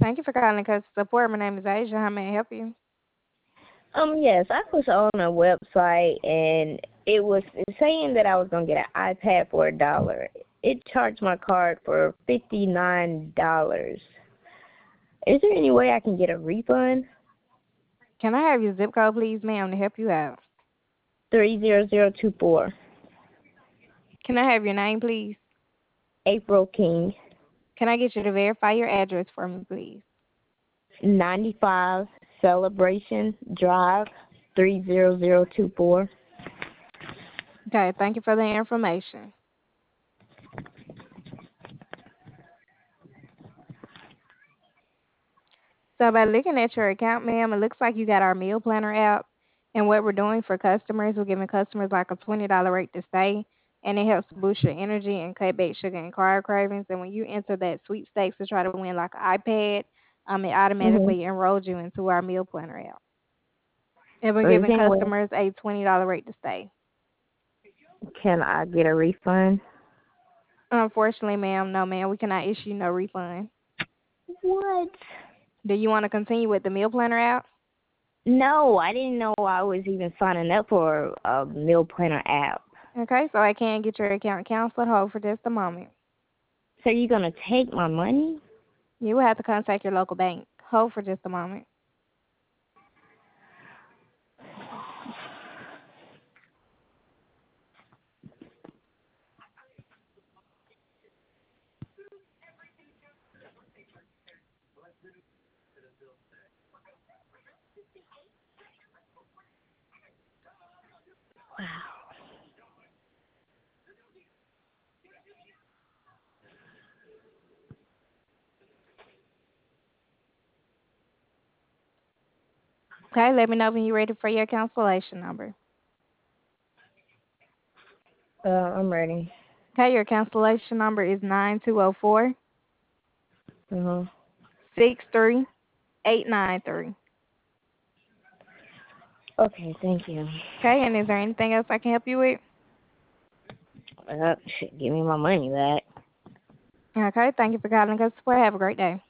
Thank you for calling customer support. My name is Asia. How may I help you? Yes, I was on a website and it was saying that I was gonna get an iPad for $1. It charged my card for $59. Is there any way I can get a refund? Can I have your zip code, please, ma'am, to help you out? 30024. Can I have your name, please? April King. Can I get you to verify your address for me, please? 95 Celebration Drive, 30024. Okay, thank you for the information. So by looking at your account, ma'am, it looks like you got our meal planner app. And what we're doing for customers, we're giving customers like a $20 rate to stay, and it helps boost your energy and cut back sugar and carb cravings. And when you enter that sweepstakes to try to win like an iPad, it Mhm. automatically enrolls you into our meal planner app. And we're Is giving there any way customers a $20 rate to stay. can I get a refund? Unfortunately, ma'am, no, ma'am, we cannot issue no refund. What? Do you want to continue with the meal planner app? No, I didn't know I was even signing up for a meal planner app. Okay, so I can get your account canceled. Hold for just a moment. So you're gonna take my money? You will have to contact your local bank. Hold for just a moment. Wow. Okay, let me know when you're ready for your cancellation number. I'm ready. Okay, your cancellation number is 9204 Uh-huh. 63893. Okay, thank you. Okay, and is there anything else I can help you with? Shit, give me my money back. Okay, thank you for calling us. Have a great day.